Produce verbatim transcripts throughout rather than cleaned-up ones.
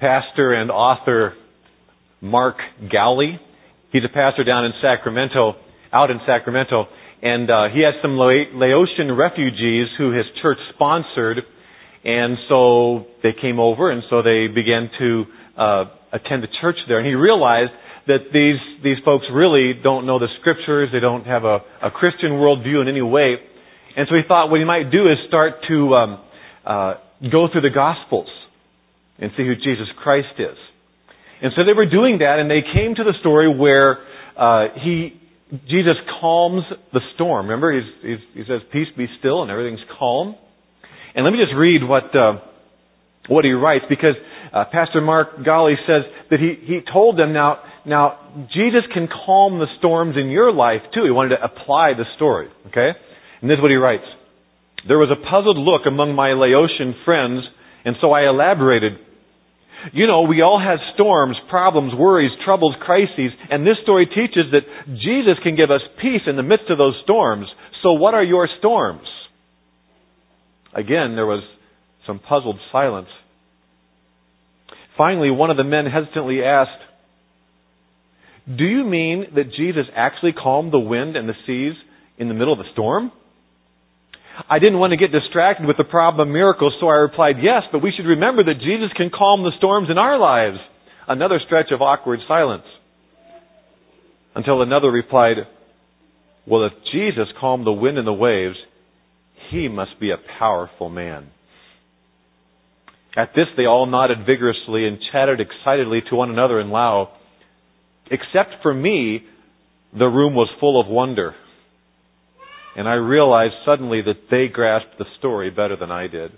pastor and author Mark Galli. He's a pastor down in Sacramento, out in Sacramento, and uh, he has some Laotian refugees who his church sponsored, and so they came over, and so they began to uh, attend the church there, and he realized that these these folks really don't know the Scriptures, they don't have a, a Christian worldview in any way, and so he thought what he might do is start to um, uh, go through the Gospels and see who Jesus Christ is. And so they were doing that, and they came to the story where uh, he Jesus calms the storm. Remember, he's, he's, he says, "Peace, be still," and everything's calm. And let me just read what uh, what he writes, because uh, Pastor Mark Galli says that he, he told them, now, now, Jesus can calm the storms in your life, too. He wanted to apply the story, okay? And this is what he writes. "There was a puzzled look among my Laotian friends, and so I elaborated. You know, we all have storms, problems, worries, troubles, crises, and this story teaches that Jesus can give us peace in the midst of those storms. So what are your storms?" Again, there was some puzzled silence. Finally, one of the men hesitantly asked, "Do you mean that Jesus actually calmed the wind and the seas in the middle of a storm?" I didn't want to get distracted with the problem of miracles, so I replied, "Yes, but we should remember that Jesus can calm the storms in our lives." Another stretch of awkward silence. Until another replied, "Well, if Jesus calmed the wind and the waves, He must be a powerful man." At this, they all nodded vigorously and chatted excitedly to one another in Lao. Except for me, the room was full of wonder. And I realized suddenly that they grasped the story better than I did.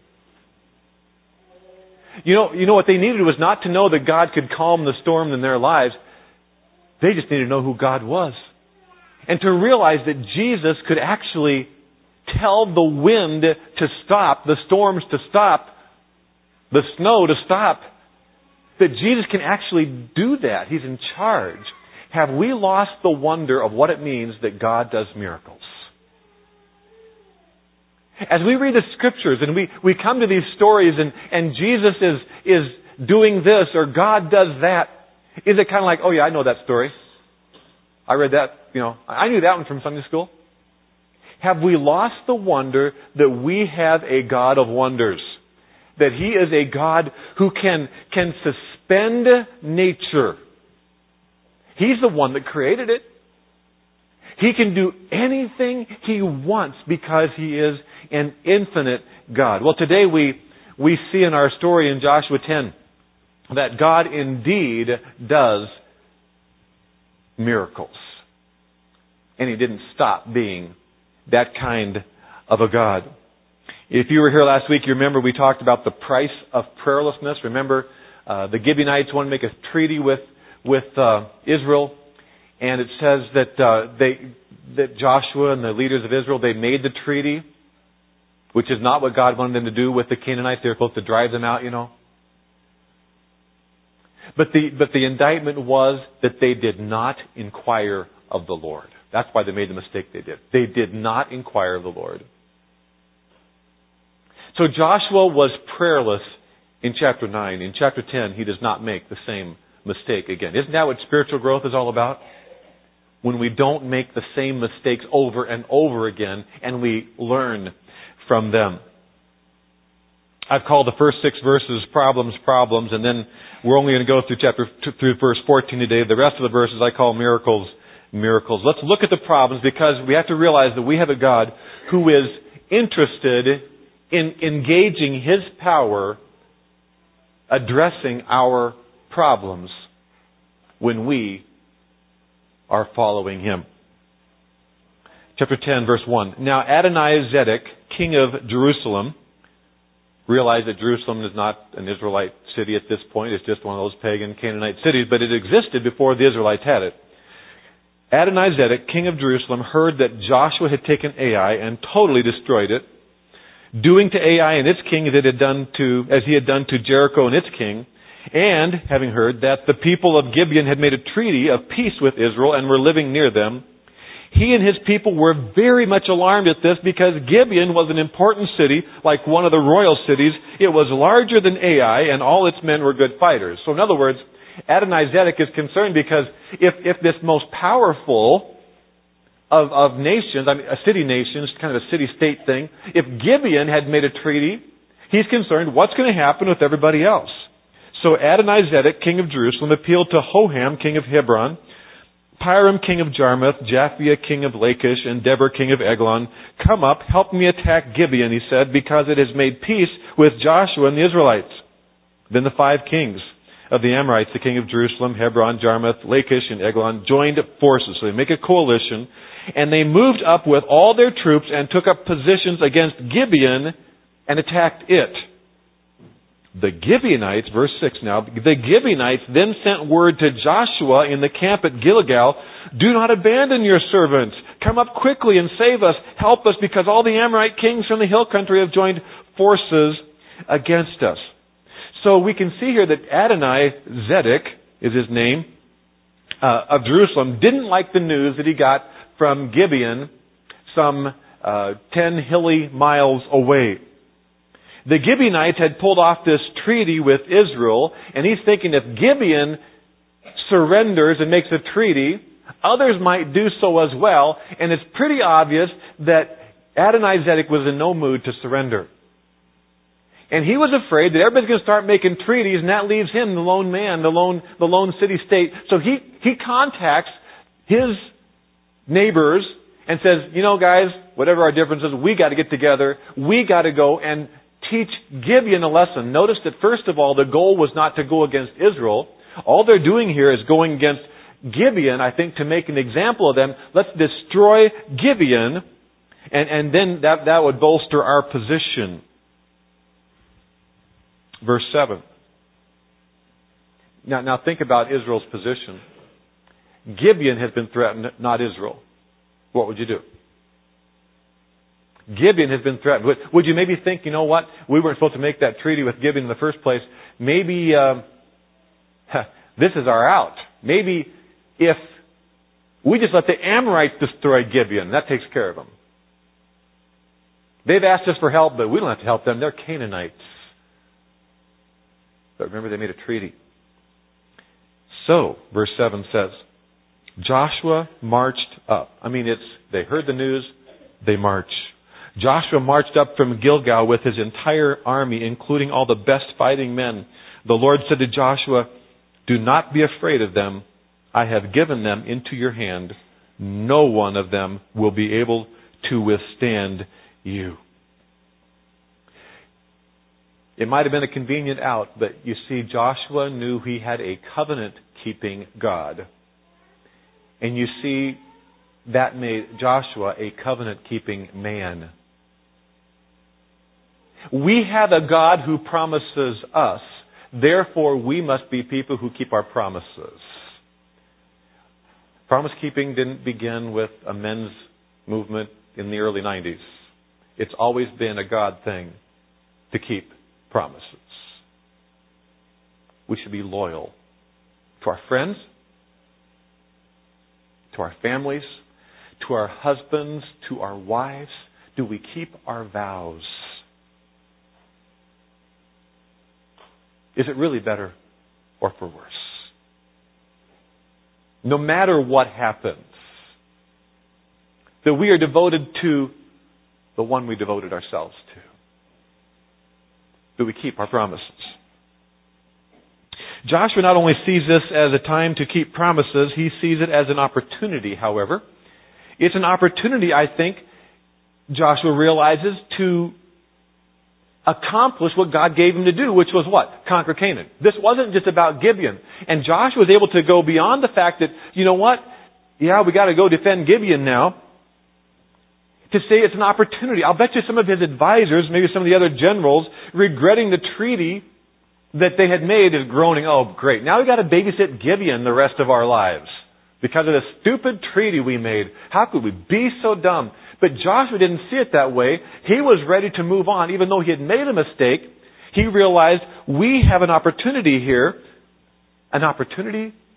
You know, you know what they needed was not to know that God could calm the storm in their lives. They just needed to know who God was. And to realize that Jesus could actually tell the wind to stop, the storms to stop, the snow to stop. That Jesus can actually do that. He's in charge. Have we lost the wonder of what it means that God does miracles? As we read the Scriptures and we, we come to these stories and, and Jesus is, is doing this or God does that, is it kind of like, oh yeah, I know that story. I read that, you know, I knew that one from Sunday school. Have we lost the wonder that we have a God of wonders? That He is a God who can, can suspend nature. He's the one that created it. He can do anything He wants because He is an infinite God. Well, today we, we see in our story in Joshua ten that God indeed does miracles. And He didn't stop being that kind of a God. If you were here last week, you remember we talked about the price of prayerlessness. Remember, uh, the Gibeonites wanted to make a treaty with with uh, Israel, and it says that uh, they that Joshua and the leaders of Israel, they made the treaty, which is not what God wanted them to do with the Canaanites. They were supposed to drive them out, you know. But the but the indictment was that they did not inquire of the Lord. That's why they made the mistake they did. They did not inquire of the Lord. So Joshua was prayerless in chapter nine. In chapter ten, he does not make the same mistake again. Isn't that what spiritual growth is all about? When we don't make the same mistakes over and over again and we learn from them. I've called the first six verses problems, problems, and then we're only going to go through chapter through verse fourteen today. The rest of the verses I call miracles, miracles. Let's look at the problems because we have to realize that we have a God who is interested in engaging His power, addressing our problems when we are following Him. Chapter ten, verse one. Now Adonizedek, king of Jerusalem, realize that Jerusalem is not an Israelite city at this point. It's just one of those pagan Canaanite cities, but it existed before the Israelites had it. Adonizedek, king of Jerusalem, heard that Joshua had taken Ai and totally destroyed it, doing to Ai and its king as it had done to, as he had done to Jericho and its king, and having heard that the people of Gibeon had made a treaty of peace with Israel and were living near them, He and his people were very much alarmed at this because Gibeon was an important city, like one of the royal cities. It was larger than Ai, and all its men were good fighters. So in other words, Adonizedek is concerned because if, if this most powerful of, of nations, I mean a city nation, kind of a city-state thing, if Gibeon had made a treaty, he's concerned what's going to happen with everybody else. So Adonizedek, king of Jerusalem, appealed to Hoham, king of Hebron, Piram, king of Jarmuth, Japhia, king of Lachish, and Deber, king of Eglon. Come up, help me attack Gibeon, he said, because it has made peace with Joshua and the Israelites. Then the five kings of the Amorites, the king of Jerusalem, Hebron, Jarmuth, Lachish, and Eglon, joined forces. So they make a coalition, and they moved up with all their troops and took up positions against Gibeon and attacked it. The Gibeonites, verse six now, the Gibeonites then sent word to Joshua in the camp at Gilgal, do not abandon your servants. Come up quickly and save us. Help us, because all the Amorite kings from the hill country have joined forces against us. So we can see here that Adonai-Zedek is his name, uh, of Jerusalem, didn't like the news that he got from Gibeon, some uh, ten hilly miles away. The Gibeonites had pulled off this treaty with Israel, and he's thinking if Gibeon surrenders and makes a treaty, others might do so as well, and it's pretty obvious that Adonai-Zedek was in no mood to surrender. And he was afraid that everybody's going to start making treaties, and that leaves him, the lone man, the lone, the lone city-state. So he, he contacts his neighbors and says, you know guys, whatever our differences, we got to get together. We got to go and teach Gibeon a lesson. Notice that first of all, the goal was not to go against Israel. All they're doing here is going against Gibeon, I think, to make an example of them. Let's destroy Gibeon, and, and then that, that would bolster our position. Verse seven. Now, now think about Israel's position. Gibeon has been threatened, not Israel. What would you do? Gibeon has been threatened. Would, would you maybe think, you know what, we weren't supposed to make that treaty with Gibeon in the first place. Maybe uh, this is our out. Maybe if we just let the Amorites destroy Gibeon, that takes care of them. They've asked us for help, but we don't have to help them. They're Canaanites. But remember, they made a treaty. So, verse seven says, Joshua marched up. I mean, it's they heard the news, they march. Joshua marched up from Gilgal with his entire army, including all the best fighting men. The Lord said to Joshua, do not be afraid of them. I have given them into your hand. No one of them will be able to withstand you. It might have been a convenient out, but you see, Joshua knew he had a covenant-keeping God. And you see, that made Joshua a covenant-keeping man. We have a God who promises us. Therefore, we must be people who keep our promises. Promise-keeping didn't begin with a men's movement in the early nineties. It's always been a God thing to keep promises. We should be loyal to our friends, to our families, to our husbands, to our wives. Do we keep our vows? Is it really better or for worse? No matter what happens, that we are devoted to the one we devoted ourselves to. Do we keep our promises? Joshua not only sees this as a time to keep promises, he sees it as an opportunity, however. It's an opportunity, I think, Joshua realizes, to accomplish what God gave him to do, which was what? Conquer Canaan. This wasn't just about Gibeon. And Joshua was able to go beyond the fact that, you know what? Yeah, we got to go defend Gibeon now. To say it's an opportunity. I'll bet you some of his advisors, maybe some of the other generals, regretting the treaty that they had made, is groaning, oh, great. Now we've got to babysit Gibeon the rest of our lives because of this stupid treaty we made. How could we be so dumb? But Joshua didn't see it that way. He was ready to move on. Even though he had made a mistake, he realized we have an opportunity here, an opportunity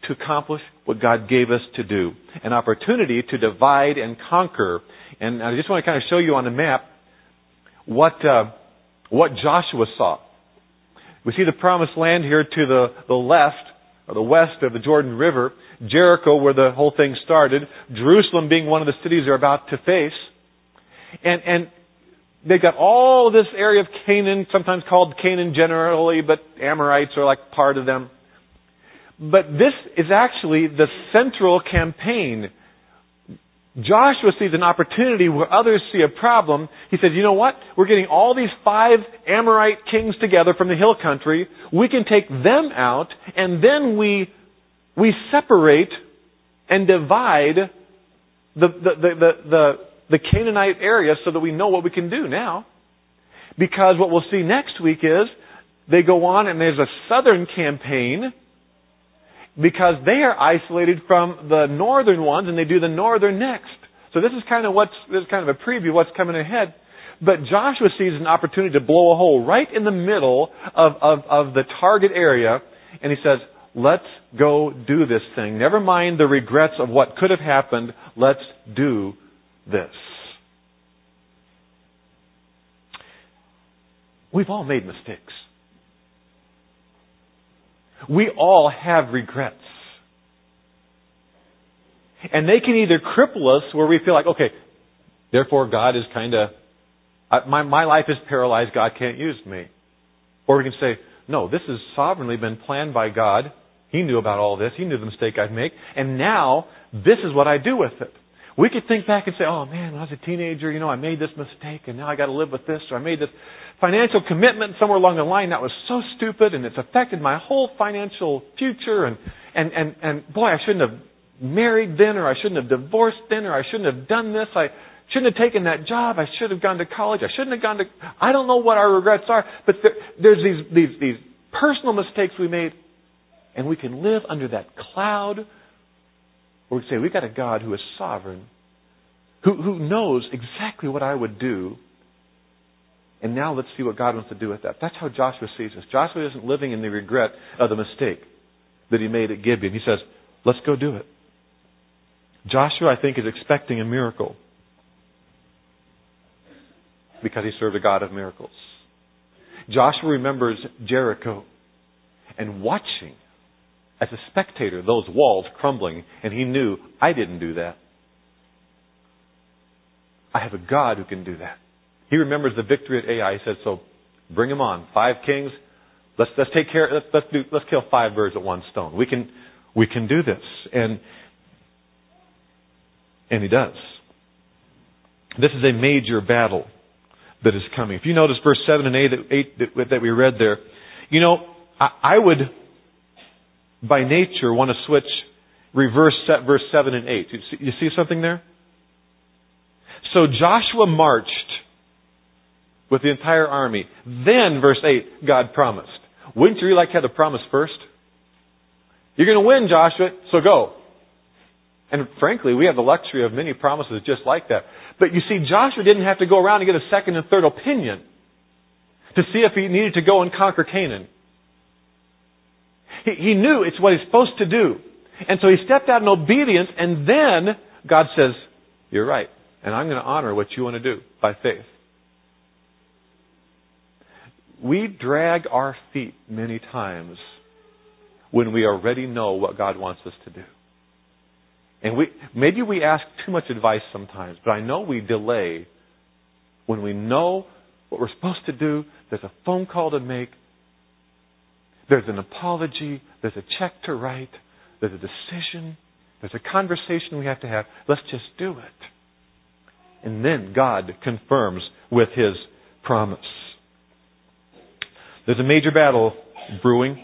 to accomplish what God gave us to do. An opportunity to divide and conquer. And I just want to kind of show you on the map what uh, what Joshua saw. We see the promised land here to the, the left, or the west of the Jordan River. Jericho, where the whole thing started. Jerusalem being one of the cities they're about to face. And, and they've got all this area of Canaan, sometimes called Canaan generally, but Amorites are like part of them. But this is actually the central campaign. Joshua sees an opportunity where others see a problem. He says, you know what? We're getting all these five Amorite kings together from the hill country. We can take them out, and then we we separate and divide the the the the, the, the Canaanite area so that we know what we can do now. Because what we'll see next week is they go on and there's a southern campaign, because they are isolated from the northern ones, and they do the northern next. So this is kind of what's this is kind of a preview of what's coming ahead. But Joshua sees an opportunity to blow a hole right in the middle of, of, of the target area, and he says, let's go do this thing. Never mind the regrets of what could have happened. Let's do this. We've all made mistakes. We all have regrets. And they can either cripple us where we feel like, okay, therefore God is kind of, my, my life is paralyzed, God can't use me. Or we can say, no, this has sovereignly been planned by God. He knew about all this. He knew the mistake I'd make. And now, this is what I do with it. We could think back and say, oh man, when I was a teenager, you know, I made this mistake and now I got to live with this. Or I made this financial commitment somewhere along the line that was so stupid and it's affected my whole financial future. And, and, and, and boy, I shouldn't have married then, or I shouldn't have divorced then, or I shouldn't have done this. I shouldn't have taken that job. I should have gone to college. I shouldn't have gone to... I don't know what our regrets are, but there, there's these, these, these personal mistakes we made, and we can live under that cloud where we say, we've got a God who is sovereign, who, who knows exactly what I would do, and now let's see what God wants to do with that. That's how Joshua sees this. Joshua isn't living in the regret of the mistake that he made at Gibeon. He says, let's go do it. Joshua, I think, is expecting a miracle because he served a God of miracles. Joshua remembers Jericho and watching as a spectator those walls crumbling, and he knew, I didn't do that. I have a God who can do that. He remembers the victory at Ai. He said, so bring them on. Five kings. Let's let's take care. Let's let's, do, let's kill five birds with one stone. We can we can do this, and and he does. This is a major battle that is coming. If you notice verse seven and eight, eight that, that we read there, you know, I, I would by nature want to switch, reverse set verse seven and eight. You see, you see something there? So Joshua marched with the entire army. Then, verse eight, God promised. Wouldn't you really like to have the promise first? You're going to win, Joshua, so go. And frankly, we have the luxury of many promises just like that. But you see, Joshua didn't have to go around and get a second and third opinion to see if he needed to go and conquer Canaan. He, he knew it's what he's supposed to do. And so he stepped out in obedience, and then God says, you're right, and I'm going to honor what you want to do by faith. We drag our feet many times when we already know what God wants us to do. And we maybe we ask too much advice sometimes, but I know we delay when we know what we're supposed to do. There's a phone call to make. There's an apology. There's a check to write. There's a decision. There's a conversation we have to have. Let's just do it. And then God confirms with His promise. There's a major battle brewing.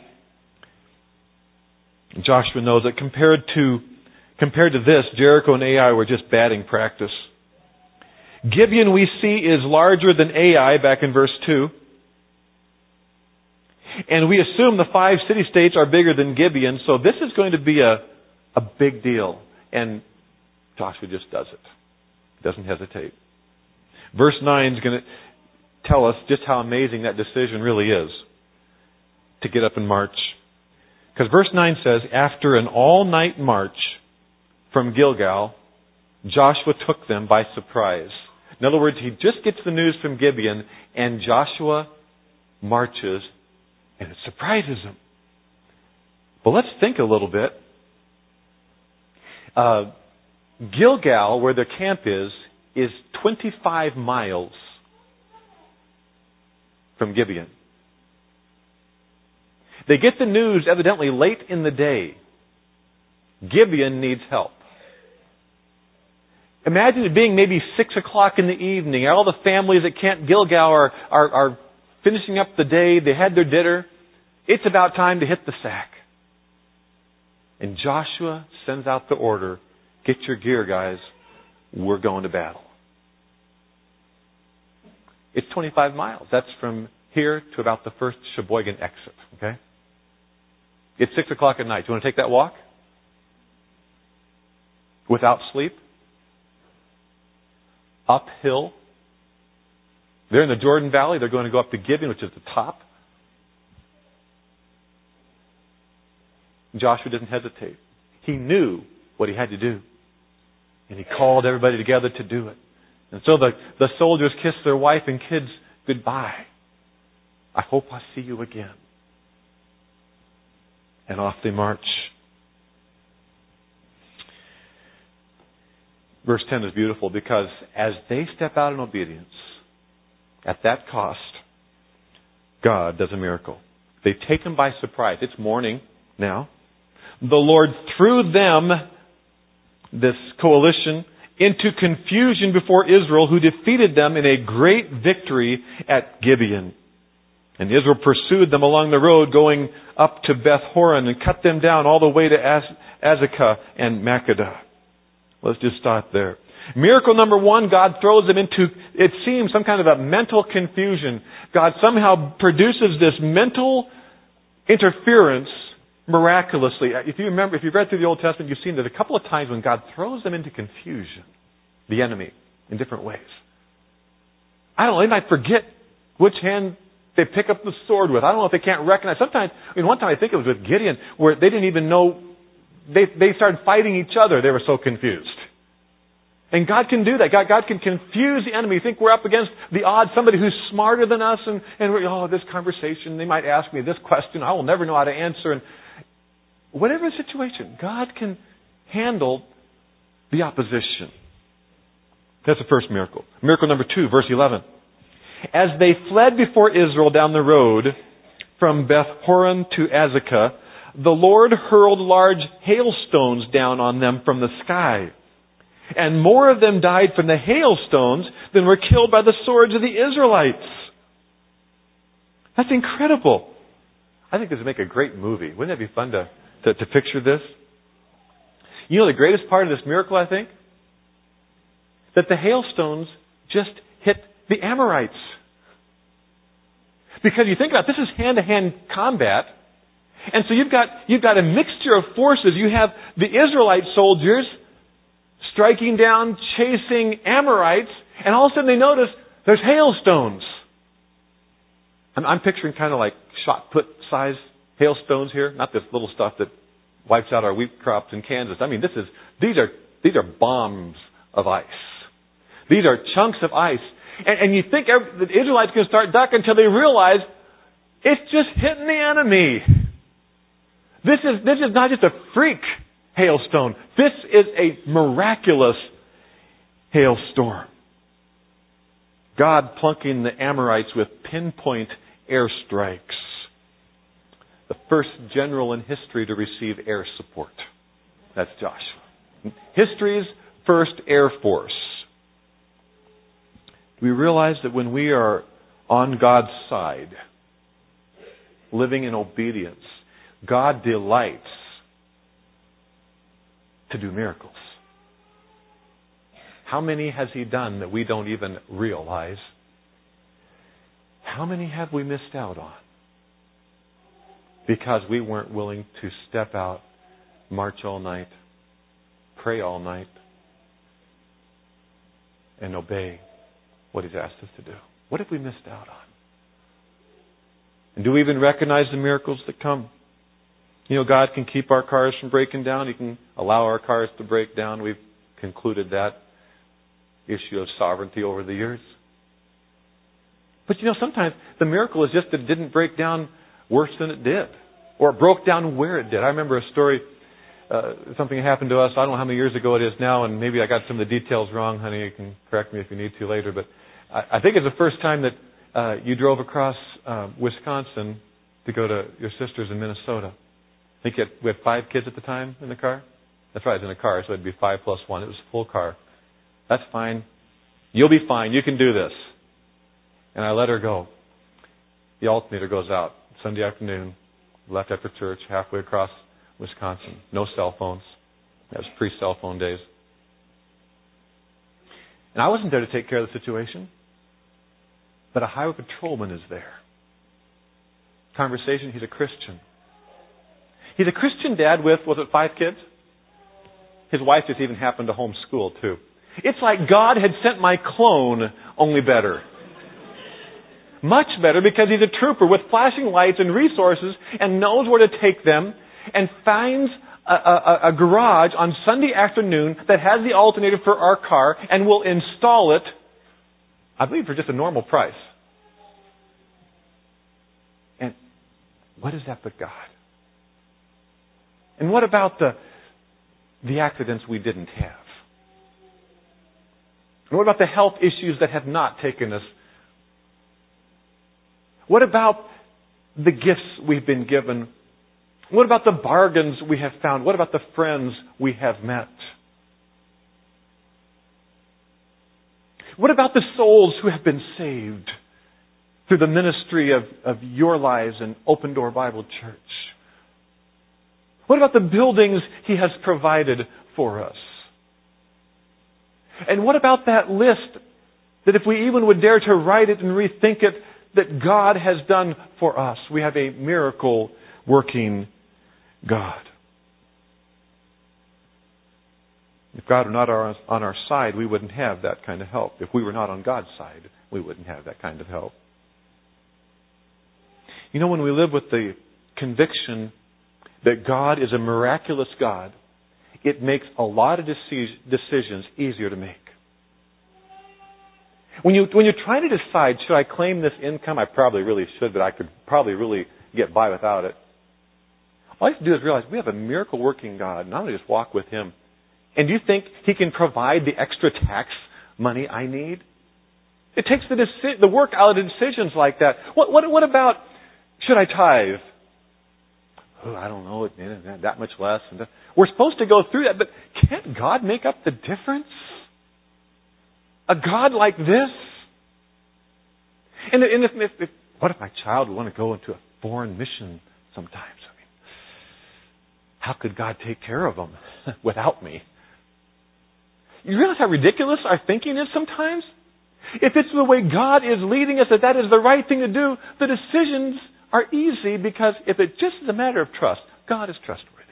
Joshua knows that compared to compared to this, Jericho and Ai were just batting practice. Gibeon, we see, is larger than Ai back in verse two. And we assume the five city-states are bigger than Gibeon, so this is going to be a, a big deal. And Joshua just does it. Doesn't hesitate. Verse nine is going to tell us just how amazing that decision really is to get up and march. Because verse nine says, after an all-night march from Gilgal, Joshua took them by surprise. In other words, he just gets the news from Gibeon, and Joshua marches, and it surprises him. But let's think a little bit. Uh, Gilgal, where their camp is, is twenty-five miles from Gibeon. They get the news evidently late in the day. Gibeon needs help. Imagine it being maybe six o'clock in the evening. All the families at Camp Gilgal are, are, are finishing up the day. They had their dinner. It's about time to hit the sack. And Joshua sends out the order, get your gear, guys. We're going to battle. It's twenty-five miles. That's from here to about the first Sheboygan exit. Okay? It's six o'clock at night. Do you want to take that walk? Without sleep? Uphill? They're in the Jordan Valley. They're going to go up to Gibeon, which is the top. Joshua didn't hesitate. He knew what he had to do. And he called everybody together to do it. And so the, the soldiers kissed their wife and kids goodbye. I hope I see you again. And off they march. Verse ten is beautiful because as they step out in obedience, at that cost, God does a miracle. They take them by surprise. It's morning now. The Lord threw them, this coalition, into confusion before Israel, who defeated them in a great victory at Gibeon. And Israel pursued them along the road going up to Beth Horon and cut them down all the way to Az- Azekah and Makkedah. Let's just stop there. Miracle number one, God throws them into, it seems, some kind of a mental confusion. God somehow produces this mental interference miraculously. If you remember, if you've read through the Old Testament, you've seen that a couple of times when God throws them into confusion, the enemy, in different ways. I don't know, they might forget which hand they pick up the sword with. I don't know if they can't recognize. Sometimes, I mean, one time I think it was with Gideon, where they didn't even know, they, they started fighting each other. They were so confused. And God can do that. God, God can confuse the enemy. You think we're up against the odds, somebody who's smarter than us, and, and we're, oh, this conversation, they might ask me this question, I will never know how to answer. And whatever the situation, God can handle the opposition. That's the first miracle. Miracle number two, verse eleven. As they fled before Israel down the road from Beth Horon to Azekah, the Lord hurled large hailstones down on them from the sky. And more of them died from the hailstones than were killed by the swords of the Israelites. That's incredible. I think this would make a great movie. Wouldn't that be fun to, to, to picture this? You know the greatest part of this miracle, I think? That the hailstones just hit the Amorites. Because you think about it, this is hand-to-hand combat. And so you've got, you've got a mixture of forces. You have the Israelite soldiers striking down, chasing Amorites, and all of a sudden they notice there's hailstones. I'm, I'm picturing kind of like shot put size hailstones here, not this little stuff that wipes out our wheat crops in Kansas. I mean, this is these are these are bombs of ice. These are chunks of ice, and, and you think every, the Israelites can start ducking until they realize it's just hitting the enemy. This is this is not just a freak hailstone. This is a miraculous hailstorm. God plunking the Amorites with pinpoint airstrikes. The first general in history to receive air support. That's Joshua. History's first Air Force. We realize that when we are on God's side, living in obedience, God delights to do miracles. How many has He done that we don't even realize? How many have we missed out on? Because we weren't willing to step out, march all night, pray all night, and obey what He's asked us to do. What have we missed out on? And do we even recognize the miracles that come? You know, God can keep our cars from breaking down. He can allow our cars to break down. We've concluded that issue of sovereignty over the years. But you know, sometimes the miracle is just that it didn't break down worse than it did. Or it broke down where it did. I remember a story, uh, something happened to us, I don't know how many years ago it is now, and maybe I got some of the details wrong, honey. You can correct me if you need to later. But I, I think it's the first time that uh, you drove across uh, Wisconsin to go to your sister's in Minnesota. I think you had, we had five kids at the time in the car. That's right, it was in a car, so it'd be five plus one. It was a full car. That's fine. You'll be fine. You can do this. And I let her go. The alternator goes out Sunday afternoon. Left after church, halfway across Wisconsin. No cell phones. That was pre-cell phone days. And I wasn't there to take care of the situation. But a highway patrolman is there. Conversation, he's a Christian. He's a Christian dad with, was it five kids? His wife just even happened to homeschool too. It's like God had sent my clone, only better. Much better, because he's a trooper with flashing lights and resources and knows where to take them, and finds a, a, a garage on Sunday afternoon that has the alternator for our car and will install it, I believe, for just a normal price. And what is that but God? And what about the the accidents we didn't have? And what about the health issues that have not taken us? What about the gifts we've been given? What about the bargains we have found? What about the friends we have met? What about the souls who have been saved through the ministry of, of your lives and Open Door Bible Church? What about the buildings He has provided for us? And what about that list that if we even would dare to write it and rethink it, that God has done for us? We have a miracle working God. If God were not on our side, we wouldn't have that kind of help. If we were not on God's side, we wouldn't have that kind of help. You know, when we live with the conviction that God is a miraculous God, it makes a lot of decisions easier to make. When you when you're trying to decide, should I claim this income? I probably really should, but I could probably really get by without it. All you have to do is realize we have a miracle working God, and I'm going to just walk with Him. And do you think He can provide the extra tax money I need? It takes the deci- the work out of decisions like that. What what what about, should I tithe? Oh, I don't know, that much less. We're supposed to go through that, but can't God make up the difference? A God like this? And, and if, if, if, what if my child would want to go into a foreign mission sometimes? I mean, how could God take care of them without me? You realize how ridiculous our thinking is sometimes? If it's the way God is leading us, that that is the right thing to do, the decisions are easy, because if it just is a matter of trust, God is trustworthy.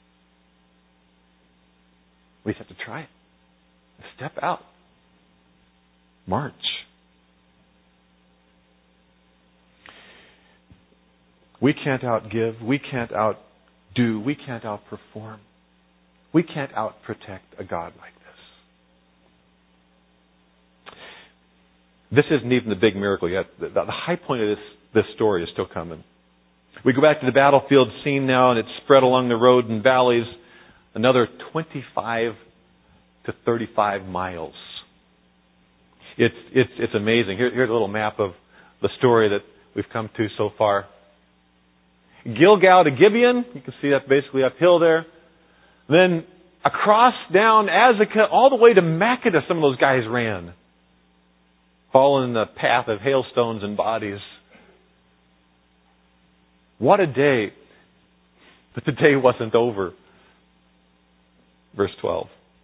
We just have to try it. Step out. March. We can't outgive. We can't outdo. We can't outperform. We can't outprotect a God like this. This isn't even the big miracle yet. The, the high point of this, this story is still coming. We go back to the battlefield scene now, and it's spread along the road and valleys, another twenty-five to thirty-five miles. It's it's it's amazing. Here, here's a little map of the story that we've come to so far. Gilgal to Gibeon, you can see that basically uphill there. Then across down Azekah, all the way to Makkedah, some of those guys ran, following the path of hailstones and bodies. What a day. But the day wasn't over. Verse twelve.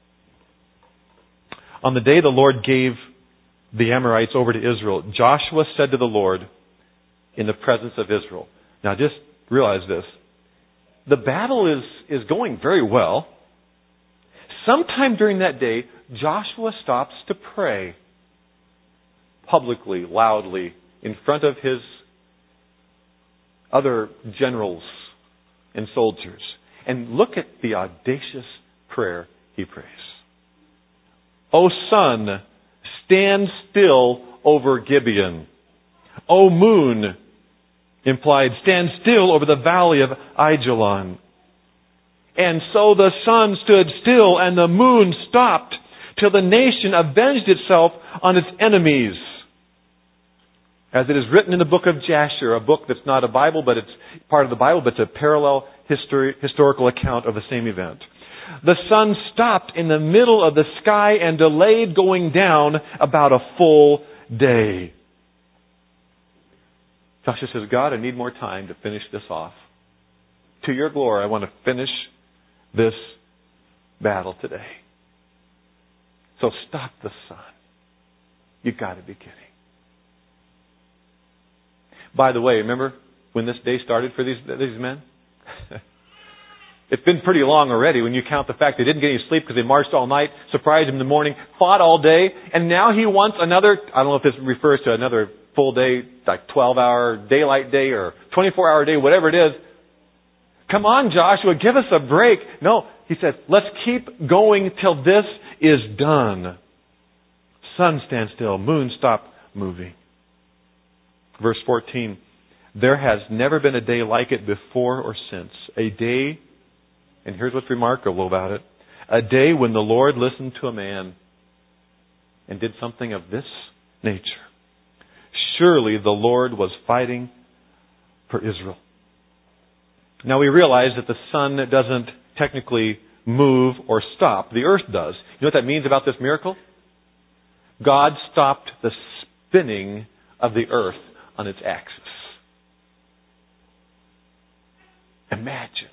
On the day the Lord gave the Amorites over to Israel, Joshua said to the Lord in the presence of Israel. Now just realize this. The battle is, is going very well. Sometime during that day, Joshua stops to pray publicly, loudly, in front of his other generals and soldiers. And look at the audacious prayer he prays. O sun, stand still over Gibeon. O moon, implied, stand still over the valley of Ajalon. And so the sun stood still and the moon stopped till the nation avenged itself on its enemies. As it is written in the book of Jasher, a book that's not a Bible, but it's part of the Bible, but it's a parallel history, historical account of the same event. The sun stopped in the middle of the sky and delayed going down about a full day. Joshua says, God, I need more time to finish this off. To your glory, I want to finish this battle today. So stop the sun. You've got to be kidding. By the way, remember when this day started for these, these men? It's been pretty long already when you count the fact they didn't get any sleep because they marched all night, surprised him in the morning, fought all day, and now he wants another, I don't know if this refers to another full day, like twelve-hour daylight day or twenty-four-hour day, whatever it is. Come on, Joshua, give us a break. No, he says, let's keep going till this is done. Sun stand still, moon stop moving. Verse fourteen, there has never been a day like it before or since. A day, and here's what's remarkable about it, a day when the Lord listened to a man and did something of this nature. Surely the Lord was fighting for Israel. Now we realize that the sun doesn't technically move or stop. The earth does. You know what that means about this miracle? God stopped the spinning of the earth on its axis. Imagine.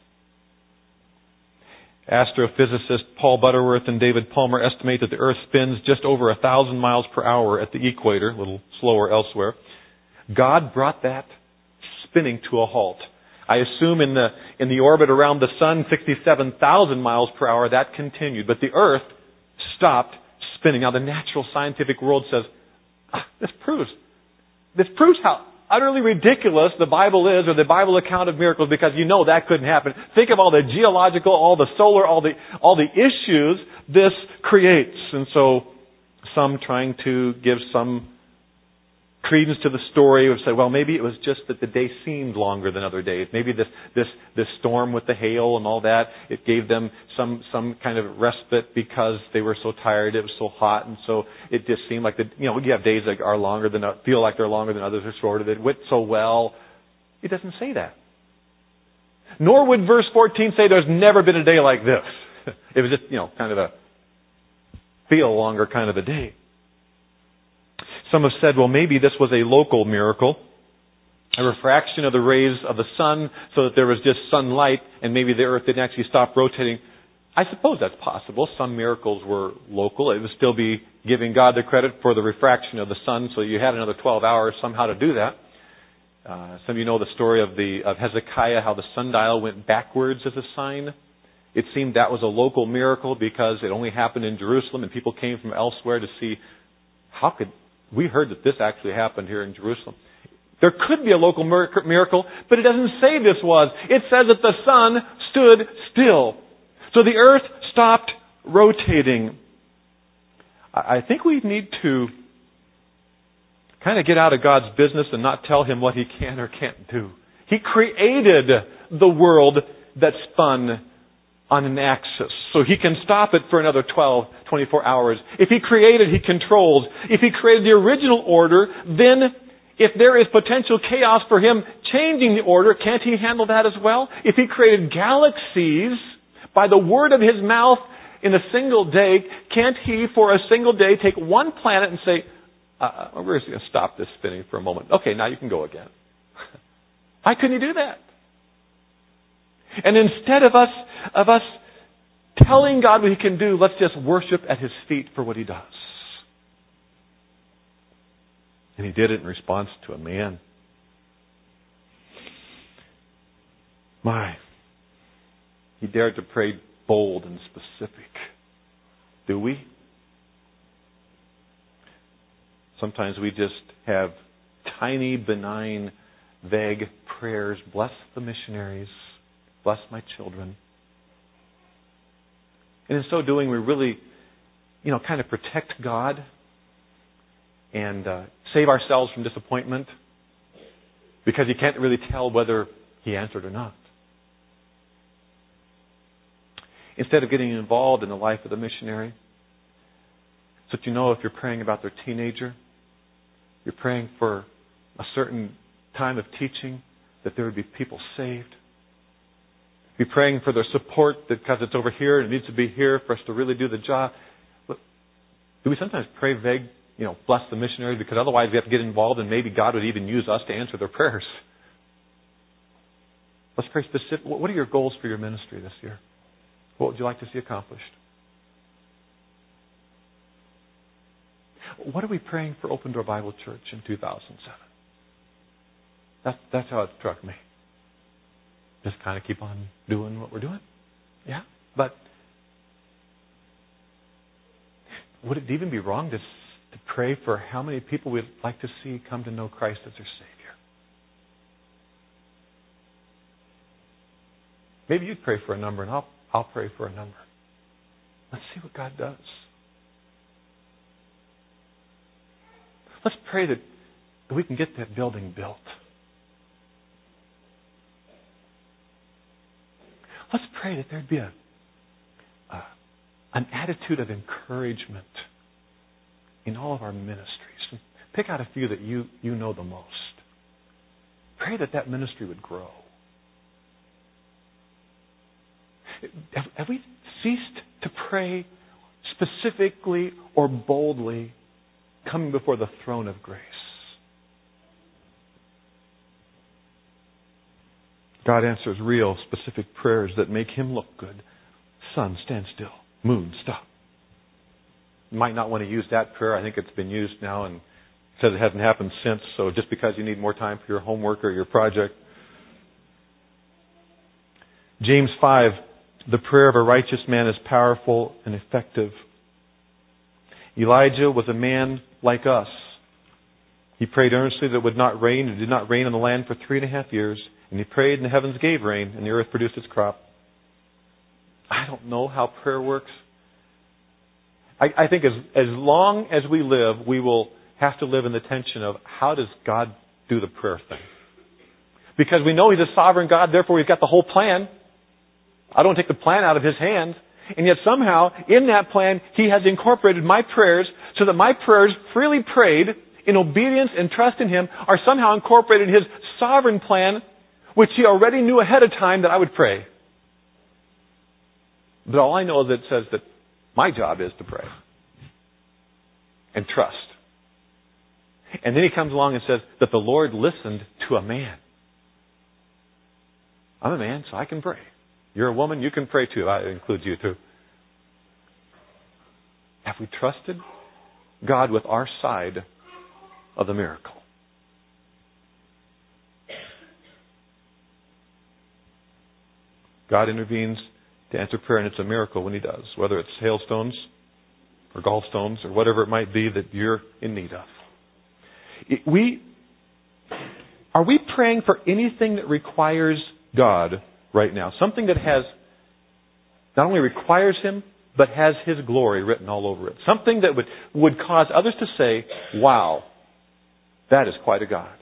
Astrophysicist Paul Butterworth and David Palmer estimate that the earth spins just over a thousand miles per hour at the equator, a little slower elsewhere. God brought that spinning to a halt. I assume in the in the orbit around the sun, sixty-seven thousand miles per hour, that continued. But the earth stopped spinning. Now the natural scientific world says, ah, this proves, this proves how utterly ridiculous the Bible is, or the Bible account of miracles, because you know that couldn't happen. Think of all the geological, all the solar, all the all the issues this creates. And so some trying to give some credence to the story would say, well, maybe it was just that the day seemed longer than other days. Maybe this this this storm with the hail and all that, it gave them some some kind of respite because they were so tired, it was so hot, and so it just seemed like the you know you have days that are longer than feel like they're longer than others, are shorter. They went so well. It doesn't say that. Nor would verse fourteen say there's never been a day like this. It was just you know kind of a feel longer kind of a day. Some have said, well, maybe this was a local miracle, a refraction of the rays of the sun so that there was just sunlight and maybe the earth didn't actually stop rotating. I suppose that's possible. Some miracles were local. It would still be giving God the credit for the refraction of the sun, so you had another twelve hours somehow to do that. Uh, some of you know the story of the of Hezekiah, how the sundial went backwards as a sign. It seemed that was a local miracle because it only happened in Jerusalem and people came from elsewhere to see how could we heard that this actually happened here in Jerusalem. There could be a local miracle, but it doesn't say this was. It says that the sun stood still. So the earth stopped rotating. I think we need to kind of get out of God's business and not tell Him what He can or can't do. He created the world that spun on an axis. So He can stop it for another twelve, twenty-four hours. If He created, He controls. If He created the original order, then if there is potential chaos for Him changing the order, can't He handle that as well? If He created galaxies by the word of His mouth in a single day, can't He for a single day take one planet and say, uh, we're just going to stop this spinning for a moment. Okay, now you can go again. Why couldn't He do that? And instead of us of us telling God what He can do, let's just worship at His feet for what He does. And He did it in response to a man. My, He dared to pray bold and specific. Do we? Sometimes we just have tiny, benign, vague prayers. Bless the missionaries. Bless my children. And in so doing, we really, you know, kind of protect God and uh, save ourselves from disappointment because you can't really tell whether He answered or not. Instead of getting involved in the life of the missionary, so that you know if you're praying about their teenager, you're praying for a certain time of teaching, that there would be people saved. Be praying for their support because it's over here and it needs to be here for us to really do the job. But do we sometimes pray vague, you know, bless the missionary, because otherwise we have to get involved and maybe God would even use us to answer their prayers? Let's pray specific. What are your goals for your ministry this year? What would you like to see accomplished? What are we praying for Open Door Bible Church in two thousand seven? That's, that's how it struck me. Just kind of keep on doing what we're doing. Yeah. But would it even be wrong to, to pray for how many people we'd like to see come to know Christ as their Savior? Maybe you'd pray for a number and I'll, I'll pray for a number. Let's see what God does. Let's pray that we can get that building built. Let's pray that there'd be a, a an attitude of encouragement in all of our ministries. Pick out a few that you, you know the most. Pray that that ministry would grow. Have, have we ceased to pray specifically or boldly coming before the throne of grace? God answers real, specific prayers that make Him look good. Sun, stand still. Moon, stop. You might not want to use that prayer. I think it's been used now and says it hasn't happened since. So just because you need more time for your homework or your project. James five, the prayer of a righteous man is powerful and effective. Elijah was a man like us. He prayed earnestly that it would not rain. It did not rain on the land for three and a half years. And he prayed and the heavens gave rain and the earth produced its crop. I don't know how prayer works. I, I think as, as long as we live, we will have to live in the tension of how does God do the prayer thing? Because we know He's a sovereign God, therefore He's got the whole plan. I don't take the plan out of His hands. And yet somehow, in that plan, He has incorporated my prayers so that my prayers, freely prayed in obedience and trust in Him, are somehow incorporated in His sovereign plan, which He already knew ahead of time that I would pray. But all I know is that it says that my job is to pray and trust. And then He comes along and says that the Lord listened to a man. I'm a man, so I can pray. You're a woman, you can pray too. I include you too. Have we trusted God with our side of the miracle? God intervenes to answer prayer, and it's a miracle when He does, whether it's hailstones or gallstones or whatever it might be that you're in need of. It, we, are we praying for anything that requires God right now? Something that has not only requires Him, but has His glory written all over it. Something that would, would cause others to say, wow, that is quite a God.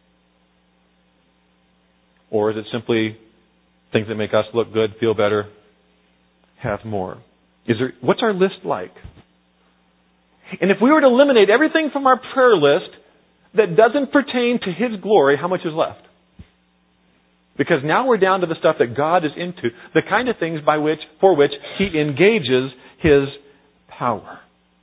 Or is it simply things that make us look good, feel better, have more? Is there, what's our list like? And if we were to eliminate everything from our prayer list that doesn't pertain to His glory, how much is left? Because now we're down to the stuff that God is into, the kind of things by which, for which He engages His power.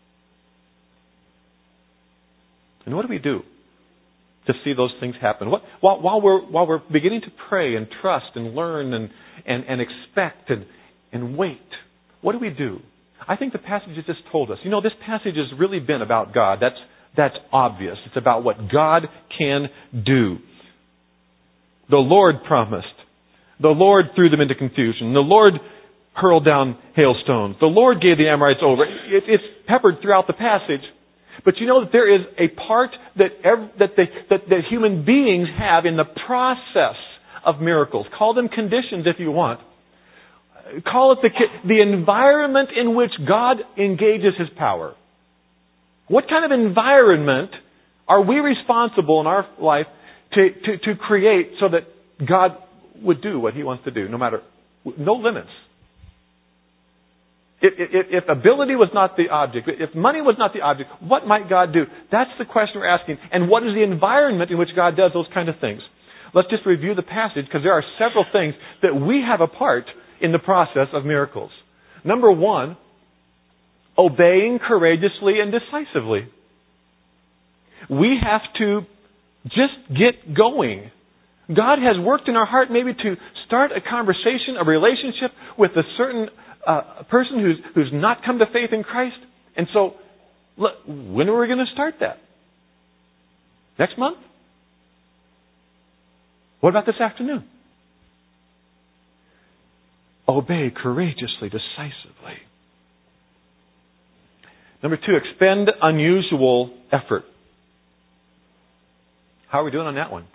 And what do we do to see those things happen? What, while, while we're while we're beginning to pray and trust and learn and and, and expect and, and wait, what do we do? I think the passage has just told us. You know, this passage has really been about God. That's that's obvious. It's about what God can do. The Lord promised. The Lord threw them into confusion. The Lord hurled down hailstones. The Lord gave the Amorites over. It, it's peppered throughout the passage. But you know that there is a part that, every, that, they, that that human beings have in the process of miracles. Call them conditions if you want. Call it the, the environment in which God engages His power. What kind of environment are we responsible in our life to, to, to create so that God would do what He wants to do, no matter, no limits? If, if, if ability was not the object, if money was not the object, what might God do? That's the question we're asking. And what is the environment in which God does those kind of things? Let's just review the passage, because there are several things that we have a part in the process of miracles. Number one, obeying courageously and decisively. We have to just get going. God has worked in our heart maybe to start a conversation, a relationship with a certain uh, person who's who's not come to faith in Christ. And so, look, when are we going to start that? Next month? What about this afternoon? Obey courageously, decisively. Number two, expend unusual effort. How are we doing on that one?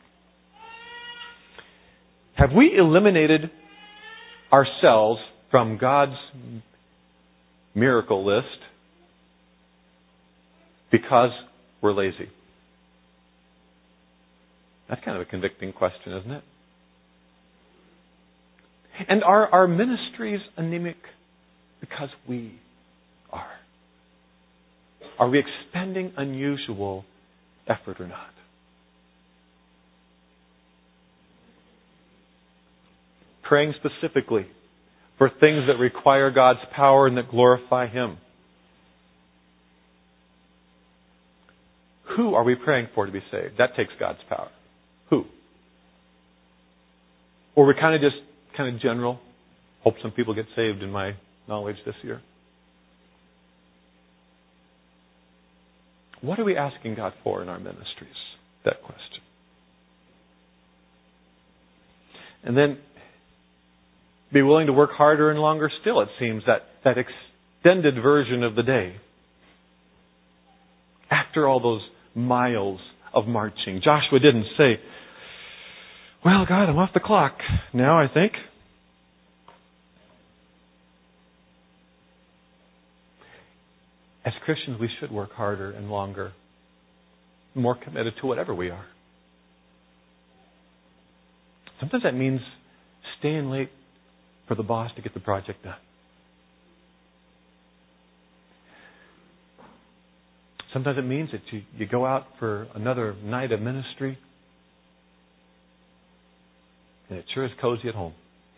Have we eliminated ourselves from God's miracle list because we're lazy? That's kind of a convicting question, isn't it? And are our ministries anemic because we are? Are we expending unusual effort or not? Praying specifically for things that require God's power and that glorify Him. Who are we praying for to be saved? That takes God's power. Who? Or we're kind of just kind of general. Hope some people get saved in my knowledge this year. What are we asking God for in our ministries? That question. And then be willing to work harder and longer still, it seems, that, that extended version of the day. After all those miles of marching. Joshua didn't say, well, God, I'm off the clock now, I think. As Christians, we should work harder and longer, more committed to whatever we are. Sometimes that means staying late for the boss to get the project done. Sometimes it means that you, you go out for another night of ministry and it sure is cozy at home.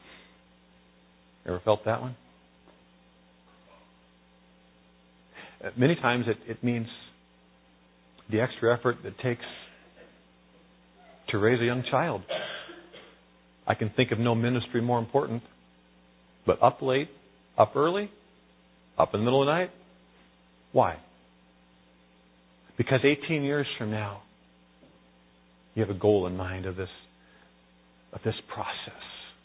Ever felt that one? Uh, many times it, it means the extra effort it takes to raise a young child. I can think of no ministry more important. But up late, up early, up in the middle of the night. Why? Because eighteen years from now, you have a goal in mind of this, of this process.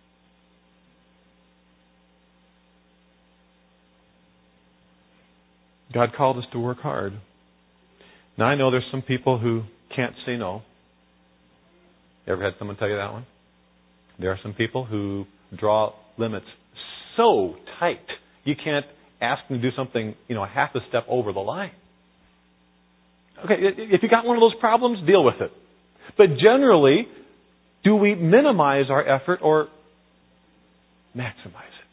God called us to work hard. Now I know there's some people who can't say no. Ever had someone tell you that one? There are some people who draw limits so tight you can't ask them to do something, you know, half a step over the line. Okay, if you got one of those problems, deal with it. But generally, do we minimize our effort or maximize it?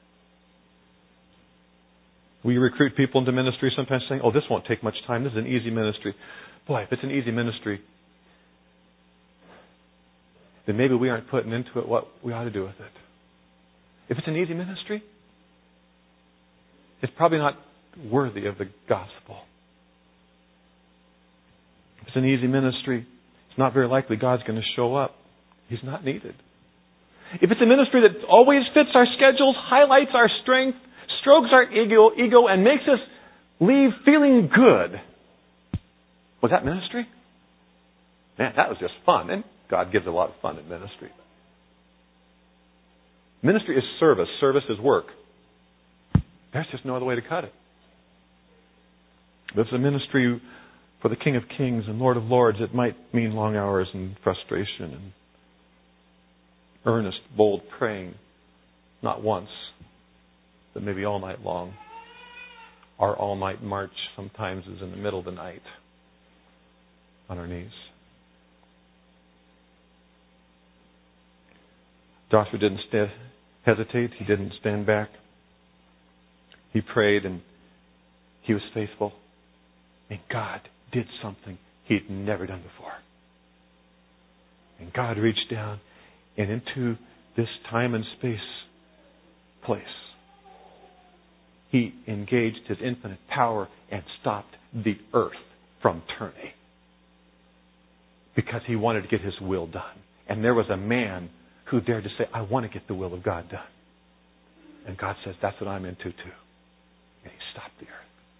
We recruit people into ministry sometimes saying, oh, this won't take much time. This is an easy ministry. Boy, if it's an easy ministry, then maybe we aren't putting into it what we ought to do with it. If it's an easy ministry, it's probably not worthy of the gospel. If it's an easy ministry, it's not very likely God's going to show up. He's not needed. If it's a ministry that always fits our schedules, highlights our strength, strokes our ego, ego and makes us leave feeling good, was that ministry? Man, that was just fun. And God gives a lot of fun in ministry. Ministry is service. Service is work. There's just no other way to cut it. If it's a ministry for the King of Kings and Lord of Lords, it might mean long hours and frustration. And earnest, bold praying, not once, but maybe all night long. Our all-night march sometimes is in the middle of the night on our knees. Joshua didn't st- hesitate. He didn't stand back. He prayed and he was faithful. And God did something he had never done before. And God reached down and into this time and space place, He engaged His infinite power and stopped the earth from turning. Because He wanted to get His will done. And there was a man who dared to say, I want to get the will of God done. And God says, that's what I'm into too. And He stopped the earth.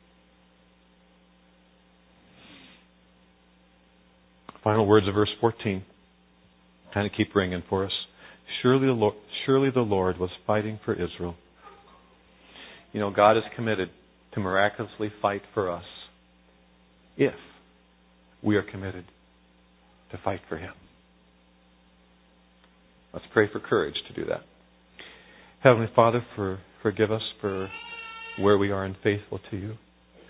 Final words of verse fourteen. Kind of keep ringing for us. Surely the Lord, surely the Lord was fighting for Israel. You know, God is committed to miraculously fight for us if we are committed to fight for Him. Let's pray for courage to do that. Heavenly Father, for, forgive us for where we are unfaithful to You,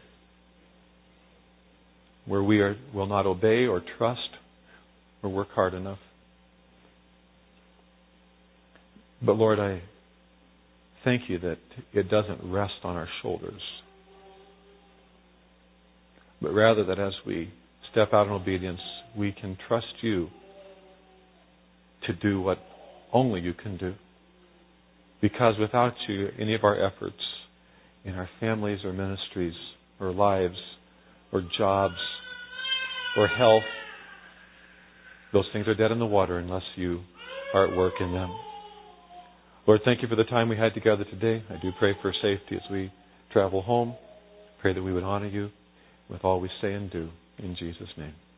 where we are, will not obey or trust or work hard enough. But Lord, I thank You that it doesn't rest on our shoulders, but rather that as we step out in obedience, we can trust You to do what only You can do. Because without You, any of our efforts in our families or ministries or lives or jobs or health, those things are dead in the water unless You are at work in them. Lord, thank You for the time we had together today. I do pray for safety as we travel home. Pray that we would honor You with all we say and do. In Jesus' name.